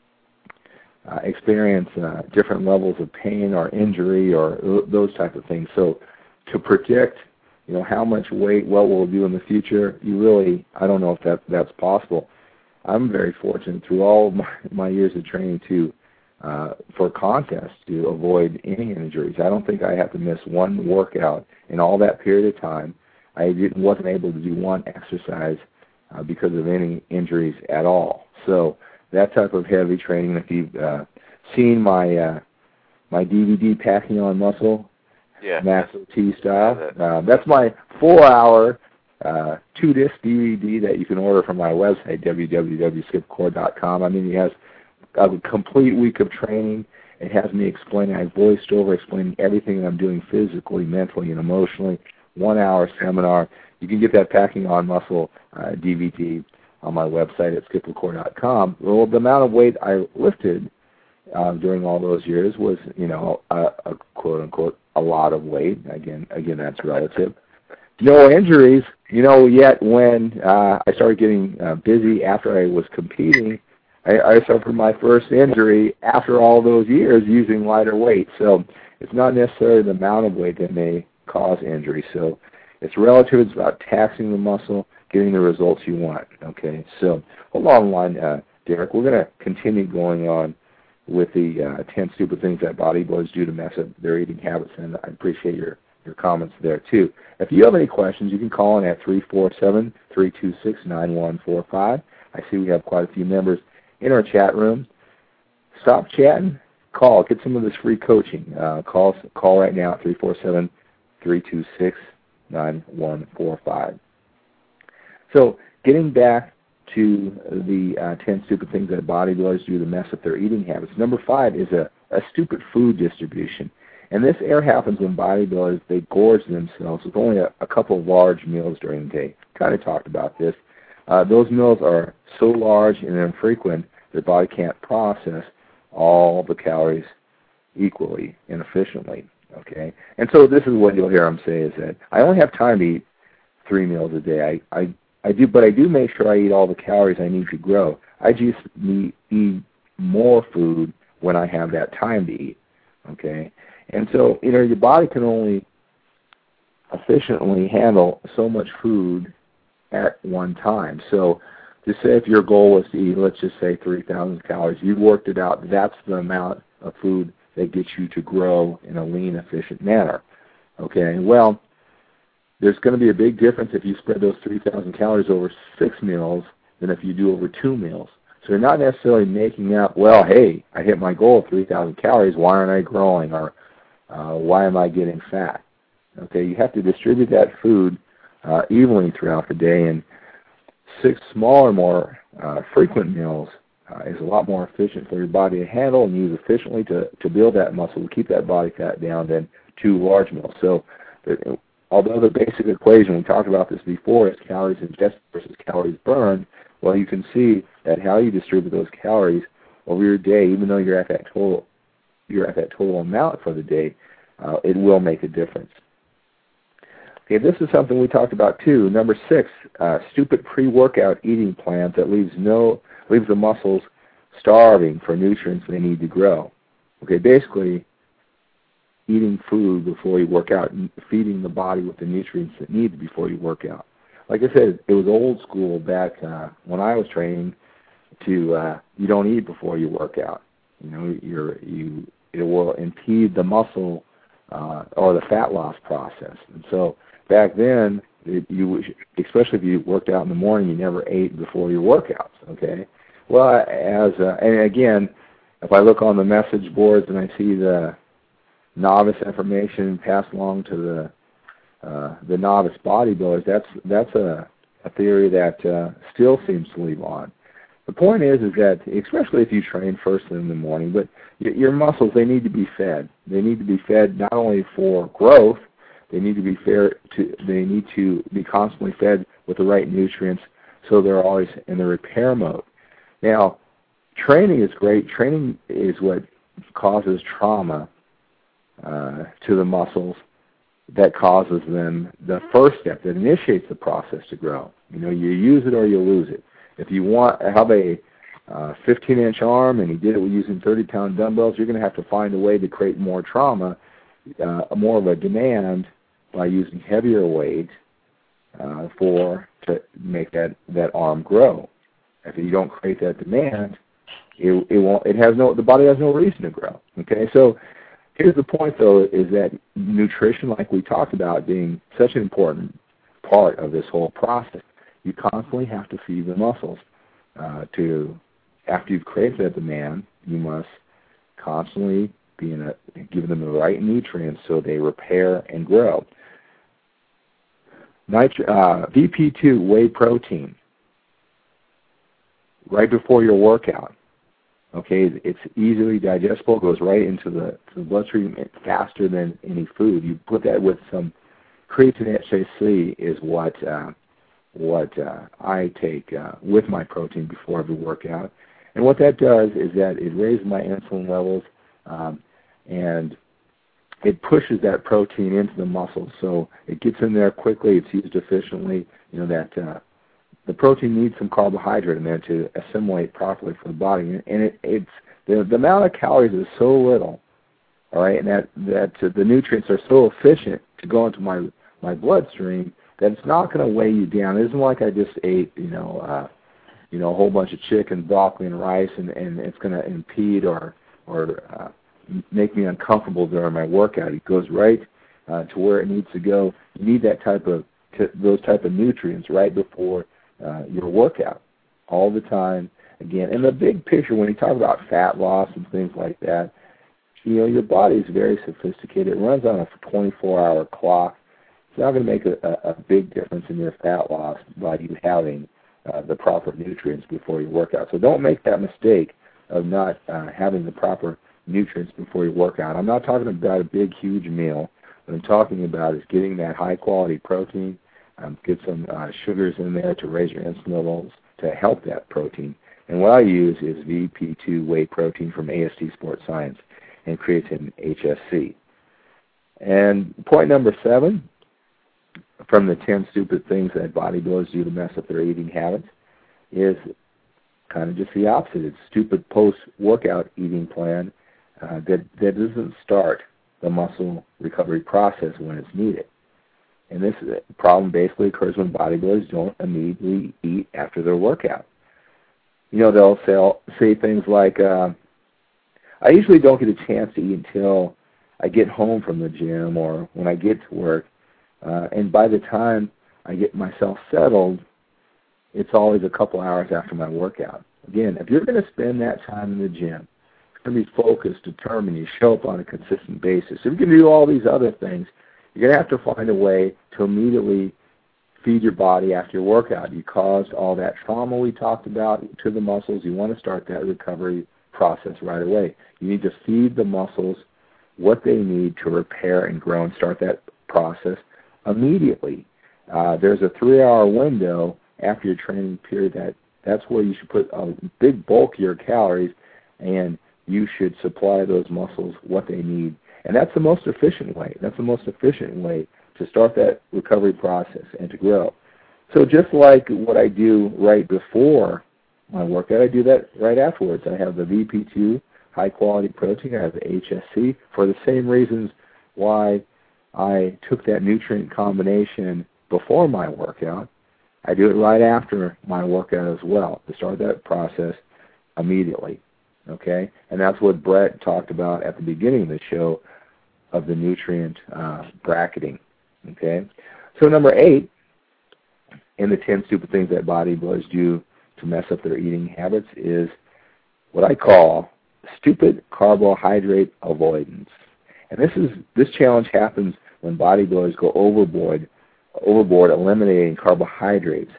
experience different levels of pain or injury or those type of things. So to predict, you know, how much weight, what we'll do in the future, I don't know if that's possible. I'm very fortunate through all of my years of training for contests to avoid any injuries. I don't think I have to miss one workout in all that period of time. I wasn't able to do one exercise because of any injuries at all. So that type of heavy training, if you've seen my DVD, Packing on Muscle, Maxo T style, that's my 4-hour 2-disc DVD that you can order from my website, www.skipcore.com. I mean, it has a complete week of training. It has me explaining, I voiced over explaining everything that I'm doing physically, mentally, and emotionally. 1-hour seminar. You can get that Packing on Muscle DVD on my website at skiplacore.com. Well, the amount of weight I lifted during all those years was, you know, a quote-unquote a lot of weight. Again, that's relative. No injuries, you know, yet when I started getting busy after I was competing, I suffered my first injury after all those years using lighter weight. So it's not necessarily the amount of weight that may cause injury. So it's relative. It's about taxing the muscle, getting the results you want. Okay, so hold on the line, Derek. We're going to continue going on with the 10 stupid things that bodybuilders do to mess up their eating habits, and I appreciate your comments there, too. If you have any questions, you can call in at 347-326-9145. I see we have quite a few members in our chat room. Stop chatting. Call. Get some of this free coaching. Call right now at 347-326-9145. So getting back to the 10 stupid things that bodybuilders do to mess up their eating habits. Number 5 is a stupid food distribution. And this happens when bodybuilders, they gorge themselves with only a couple of large meals during the day. Kind of talked about this. Those meals are so large and infrequent, the body can't process all the calories equally and efficiently. Okay? And so this is what you'll hear them say is that I only have time to eat 3 meals a day. I do make sure I eat all the calories I need to grow. I just eat more food when I have that time to eat. Okay? And so, you know, your body can only efficiently handle so much food at one time. So to say if your goal was to eat, let's just say 3,000 calories, you've worked it out, that's the amount of food that gets you to grow in a lean, efficient manner. Okay? Well, there's going to be a big difference if you spread those 3,000 calories over 6 meals than if you do over 2 meals. So you're not necessarily making up, well, hey, I hit my goal of 3,000 calories, why aren't I growing, or why am I getting fat? Okay, you have to distribute that food evenly throughout the day, and 6 smaller, more frequent meals is a lot more efficient for your body to handle and use efficiently to build that muscle, to keep that body fat down than 2 large meals. So although the basic equation, we talked about this before, is calories ingested versus calories burned, well, you can see that how you distribute those calories over your day, even though you're at that total amount for the day, it will make a difference. Okay, this is something we talked about too. Number 6, stupid pre-workout eating plans that leaves the muscles starving for nutrients they need to grow. Okay, basically eating food before you work out, and feeding the body with the nutrients it needs before you work out. Like I said, it was old school back when I was training to you don't eat before you work out. You know, it will impede the muscle or the fat loss process. And so back then, especially if you worked out in the morning, you never ate before your workouts. Okay. Well, and again, if I look on the message boards and I see the novice information passed along to the novice bodybuilders, that's a theory that still seems to live on. The point is that, especially if you train first thing in the morning, but your muscles, they need to be fed. They need to be fed not only for growth, they need to be constantly fed with the right nutrients so they're always in the repair mode. Now, training is great. Training is what causes trauma to the muscles that causes them the first step that initiates the process to grow. You know, you use it or you lose it. If you have a 15-inch arm and you did it with using 30-pound dumbbells, you're going to have to find a way to create more trauma, more of a demand by using heavier weight to make that arm grow. If you don't create that demand, the body has no reason to grow. Okay, so here's the point, though, is that nutrition, like we talked about, being such an important part of this whole process, you constantly have to feed the muscles. After you've created that demand, you must constantly give them the right nutrients so they repair and grow. VP2 whey protein right before your workout. Okay, it's easily digestible, goes right into the bloodstream faster than any food. You put that with some creatine HCl is what I take with my protein before every workout. And what that does is that it raises my insulin levels and it pushes that protein into the muscles, so it gets in there quickly. It's used efficiently. You know that the protein needs some carbohydrate in there to assimilate properly for the body, and the amount of calories is so little, all right, and that the nutrients are so efficient to go into my bloodstream that it's not going to weigh you down. It isn't like I just ate a whole bunch of chicken, broccoli, and rice, and it's going to impede or make me uncomfortable during my workout. It goes right to where it needs to go. You need those type of nutrients right before your workout all the time. Again, in the big picture, when you talk about fat loss and things like that, you know, your body is very sophisticated. It runs on a 24-hour clock. It's not going to make a big difference in your fat loss by you having the proper nutrients before your workout. So don't make that mistake of not having the proper nutrients before your workout. I'm not talking about a big, huge meal. What I'm talking about is getting that high-quality protein, get some sugars in there to raise your insulin levels to help that protein. And what I use is VP2 whey protein from AST Sports Science and creatine HSC. And point number 7, from the 10 stupid things that bodybuilders do to mess up their eating habits, is kind of just the opposite. It's stupid post-workout eating plan that doesn't start the muscle recovery process when it's needed. And this problem basically occurs when bodybuilders don't immediately eat after their workout. You know, they'll say things like, I usually don't get a chance to eat until I get home from the gym or when I get to work. And by the time I get myself settled, it's always a couple hours after my workout. Again, if you're going to spend that time in the gym, you're going to be focused, determined, you show up on a consistent basis. If you can do all these other things, you're going to have to find a way to immediately feed your body after your workout. You caused all that trauma we talked about to the muscles. You want to start that recovery process right away. You need to feed the muscles what they need to repair and grow and start that process immediately. There's a 3-hour window after your training period that's where you should put a big bulk of your calories, and you should supply those muscles what they need. And that's the most efficient way. That's the most efficient way to start that recovery process and to grow. So just like what I do right before my workout, I do that right afterwards. I have the VP2 high-quality protein. I have the HSC for the same reasons why I took that nutrient combination before my workout. I do it right after my workout as well to start that process immediately. Okay? And that's what Brett talked about at the beginning of the show of the nutrient bracketing. Okay? So number 8 in the 10 stupid things that bodybuilders do to mess up their eating habits is what I call stupid carbohydrate avoidance. And this challenge happens when bodybuilders go overboard eliminating carbohydrates.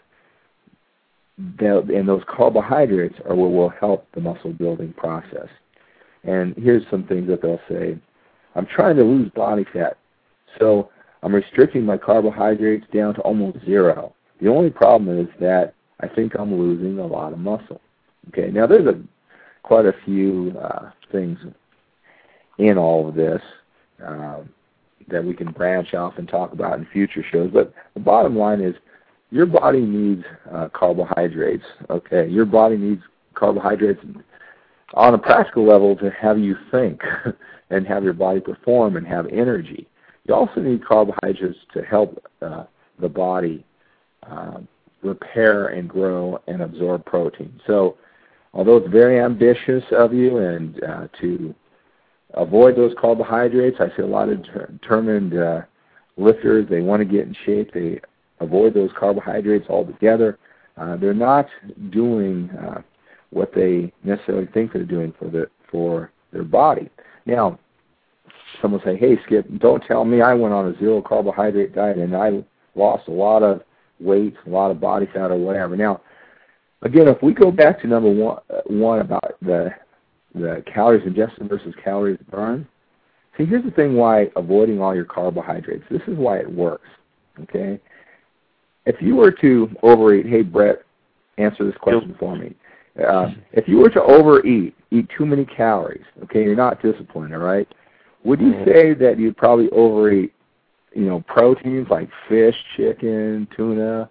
And those carbohydrates are what will help the muscle building process. And here's some things that they'll say. I'm trying to lose body fat, so I'm restricting my carbohydrates down to almost 0. The only problem is that I think I'm losing a lot of muscle. Okay, now there's quite a few things in all of this that we can branch off and talk about in future shows, but the bottom line is your body needs carbohydrates. Okay, your body needs carbohydrates on a practical level to have you think and have your body perform and have energy. You also need carbohydrates to help the body repair and grow and absorb protein. So although it's very ambitious of you and to avoid those carbohydrates, I see a lot of determined lifters, they want to get in shape, they avoid those carbohydrates altogether. They're not doing what they necessarily think they're doing for their body. Now, some will say, hey, Skip, don't tell me I went on a 0 carbohydrate diet and I lost a lot of weight, a lot of body fat or whatever. Now, again, if we go back to number one about the calories ingested versus calories burned, see, here's the thing why avoiding all your carbohydrates, this is why it works, okay? If you were to overeat, hey, Brett, answer this question for me. If you were to overeat, eat too many calories, okay, you're not disciplined, all right? Would you say that you'd probably overeat, proteins like fish, chicken, tuna,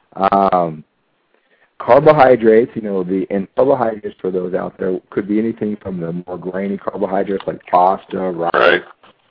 carbohydrates, and carbohydrates for those out there could be anything from the more grainy carbohydrates like pasta, rice,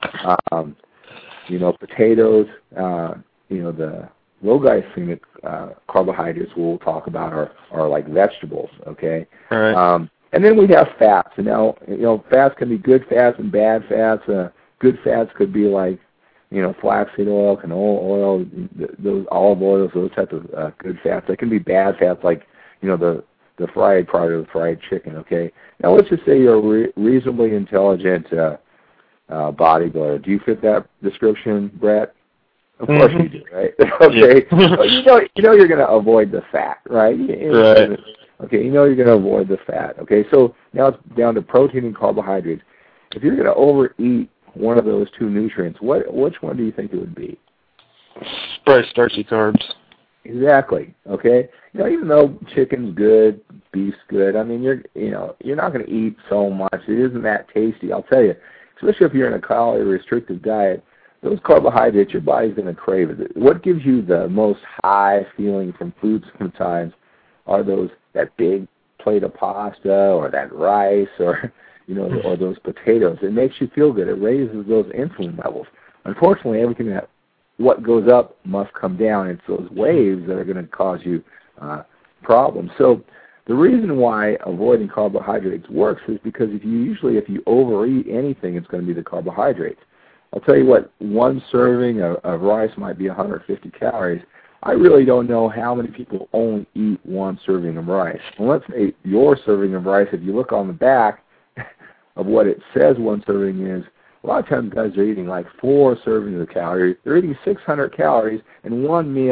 potatoes, the low glycemic carbohydrates we'll talk about are like vegetables, okay? All right. And then we have fats. And now, fats can be good fats and bad fats. Good fats could be like, flaxseed oil, canola oil, those olive oils, those types of good fats. They can be bad fats like, the fried part of the fried chicken, okay? Now let's just say you're a reasonably intelligent bodybuilder. Do you fit that description, Brett? Of course you do, right? Okay. So you're going to avoid the fat, right? Right. Okay, you're going to avoid the fat. Okay, so now it's down to protein and carbohydrates. If you're going to overeat one of those two nutrients, which one do you think it would be? Probably starchy carbs. Exactly. Okay. Even though chicken's good, beef's good, I mean, you're not going to eat so much. It isn't that tasty. I'll tell you. Especially if you're in a calorie-restricted diet, those carbohydrates, your body's going to crave it. What gives you the most high feeling from food sometimes are that big plate of pasta or that rice or or those potatoes. It makes you feel good. It raises those insulin levels. Unfortunately, what goes up must come down. It's those waves that are going to cause you problems. So the reason why avoiding carbohydrates works is because if you overeat anything, it's going to be the carbohydrates. I'll tell you what, one serving of rice might be 150 calories. I really don't know how many people only eat one serving of rice. And let's say your serving of rice, if you look on the back of what it says one serving is, a lot of times guys are eating like 4 servings of calories. They're eating 600 calories in one meal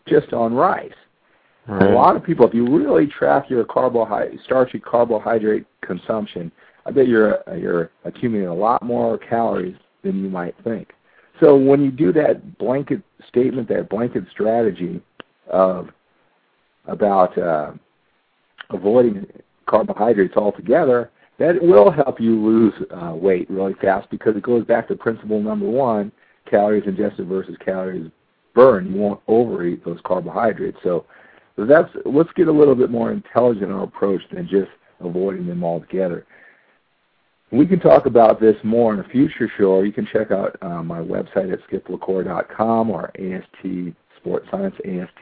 just on rice. Right. A lot of people, if you really track your starchy carbohydrate consumption, I bet you're accumulating a lot more calories than you might think. So when you do that blanket statement, that blanket strategy about avoiding carbohydrates altogether, that will help you lose weight really fast, because it goes back to principle number 1, calories ingested versus calories burned. You won't overeat those carbohydrates. So let's get a little bit more intelligent in our approach than just avoiding them altogether. We can talk about this more in a future show, or you can check out my website at skiplacour.com or AST Sports Science,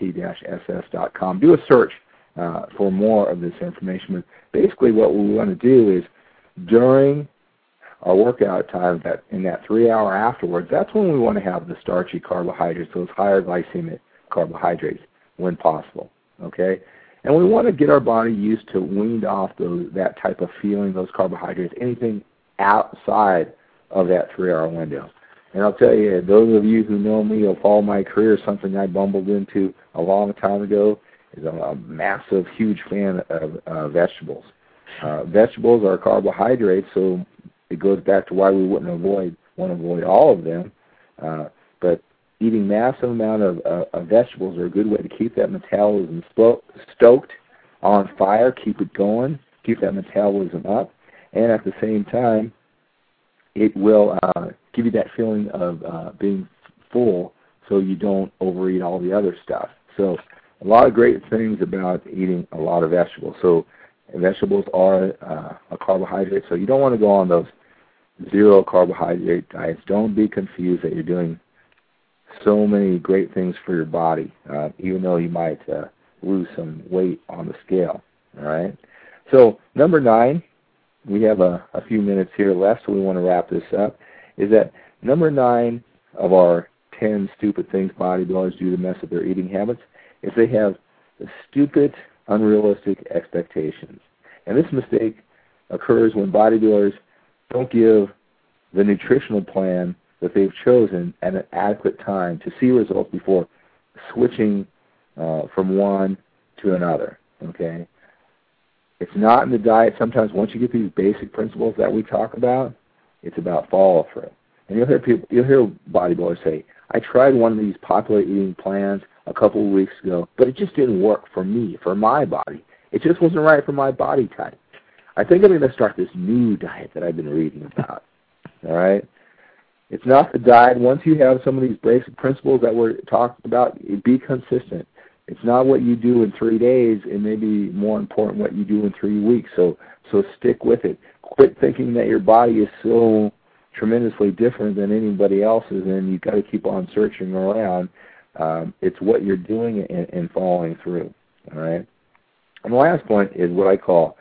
AST-SS.com. Do a search for more of this information. But basically what we want to do is during our workout time, in that 3 hour afterwards, that's when we want to have the starchy carbohydrates, those higher glycemic carbohydrates when possible, okay? And we want to get our body used to weaned off that type of feeling, those carbohydrates, anything outside of that 3 hour window. And I'll tell you, those of you who know me or follow my career, something I bumbled into a long time ago is I'm a massive, huge fan of vegetables. Vegetables are carbohydrates, so it goes back to why we want to avoid all of them. But eating massive amount of vegetables are a good way to keep that metabolism stoked, on fire, keep it going, keep that metabolism up, and at the same time, it will give you that feeling of being full, so you don't overeat all the other stuff. So a lot of great things about eating a lot of vegetables. So vegetables are a carbohydrate, so you don't want to go on those zero carbohydrate diets. Don't be confused that you're doing so many great things for your body, even though you might lose some weight on the scale. All right. So number 9, we have a few minutes here left, so we want to wrap this up. Is that number 9 of our 10 stupid things bodybuilders do to mess up their eating habits is they have stupid, unrealistic expectations. And this mistake occurs when bodybuilders don't give the nutritional plan that they've chosen at an adequate time to see results before switching from one to another, okay? It's not in the diet. Sometimes once you get these basic principles that we talk about, it's about follow-through. And you'll hear bodybuilders say, I tried one of these popular eating plans a couple of weeks ago, but it just didn't work for me, for my body. It just wasn't right for my body type. I think I'm going to start this new diet that I've been reading about, all right? It's not the diet. Once you have some of these basic principles that we're talking about, be consistent. It's not what you do in 3 days. It may be more important what you do in 3 weeks. So stick with it. Quit thinking that your body is so tremendously different than anybody else's, and you've got to keep on searching around. It's what you're doing and following through. All right. And the last point is what I call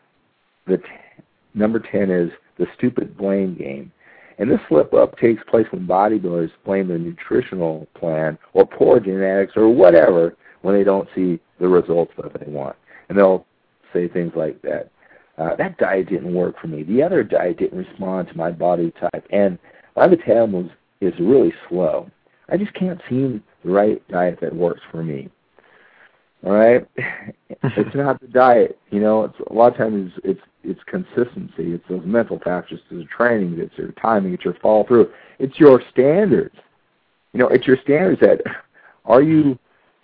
number 10 is the stupid blame game. And this slip-up takes place when bodybuilders blame their nutritional plan or poor genetics or whatever when they don't see the results that they want. And they'll say things like that. That diet didn't work for me. The other diet didn't respond to my body type. And my metabolism is really slow. I just can't see the right diet that works for me. All right? It's not the diet. You know, it's a lot of times it's consistency. It's those mental factors. It's the training. It's your timing. It's your follow through. It's your standards. You know, it's your standards that are you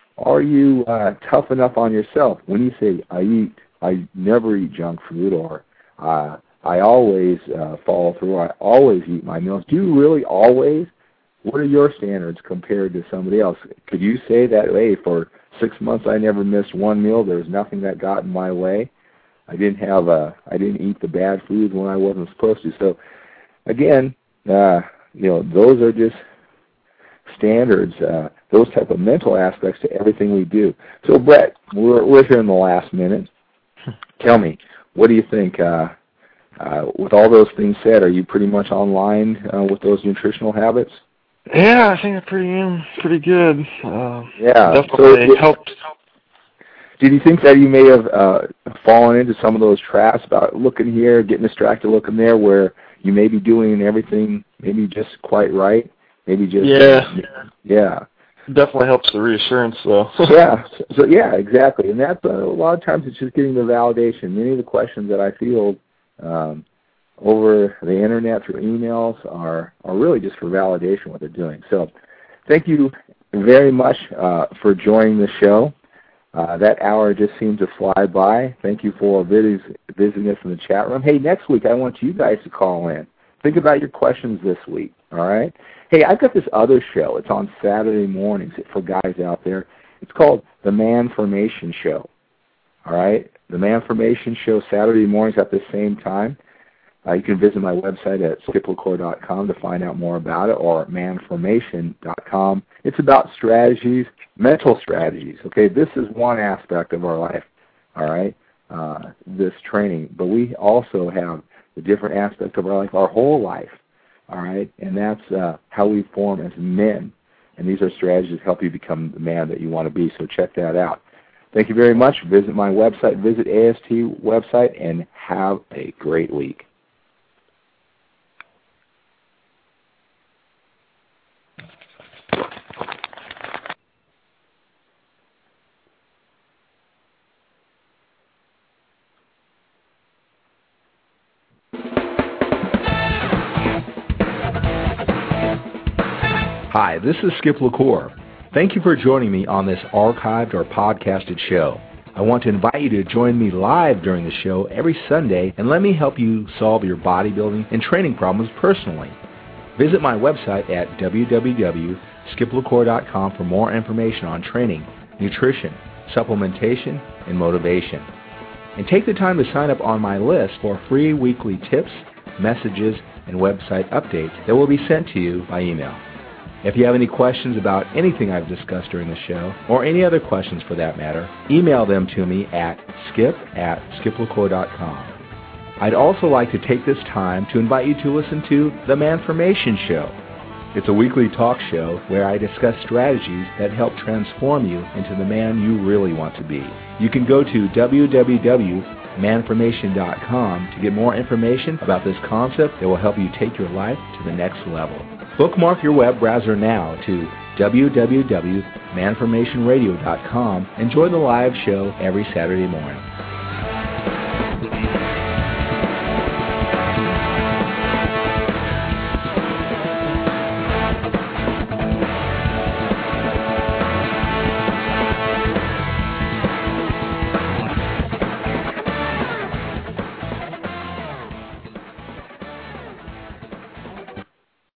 tough enough on yourself when you say I never eat junk food, or I always follow through. I always eat my meals. Do you really always? What are your standards compared to somebody else? Could you say that, hey, for 6 months I never missed one meal. There was nothing that got in my way. I didn't eat the bad foods when I wasn't supposed to. So again, those are just standards, those type of mental aspects to everything we do. So Brett, we're here in the last minute. Tell me, what do you think? With all those things said, are you pretty much online with those nutritional habits? Yeah, I think I'm pretty good. Yeah, definitely so helped. Did you think that you may have fallen into some of those traps about looking here, getting distracted, looking there, where you may be doing everything maybe just quite right, maybe just yeah. Definitely helps the reassurance, though. Yeah. So yeah, exactly. And that's a lot of times it's just getting the validation. Many of the questions that I field over the internet through emails are really just for validation what they're doing. So thank you very much for joining the show. That hour just seemed to fly by. Thank you for visiting us in the chat room. Hey, next week I want you guys to call in. Think about your questions this week, all right? Hey, I've got this other show. It's on Saturday mornings for guys out there. It's called The Manformation Show, all right? The Manformation Show, Saturday mornings at the same time. You can visit my website at skiplacour.com to find out more about it, or manformation.com. It's about strategies, mental strategies, okay? This is one aspect of our life, all right, this training. But we also have the different aspects of our life, our whole life, all right? And that's how we form as men. And these are strategies that help you become the man that you want to be, so check that out. Thank you very much. Visit my website, visit AST website, and have a great week. Hi, this is Skip LaCour. Thank you for joining me on this archived or podcasted show. I want to invite you to join me live during the show every Sunday and let me help you solve your bodybuilding and training problems personally. Visit my website at www.skiplacour.com for more information on training, nutrition, supplementation, and motivation. And take the time to sign up on my list for free weekly tips, messages, and website updates that will be sent to you by email. If you have any questions about anything I've discussed during the show, or any other questions for that matter, email them to me at skip@skiplacour.com. I'd also like to take this time to invite you to listen to The Manformation Show. It's a weekly talk show where I discuss strategies that help transform you into the man you really want to be. You can go to www.manformation.com to get more information about this concept that will help you take your life to the next level. Bookmark your web browser now to www.manformationradio.com and join the live show every Saturday morning.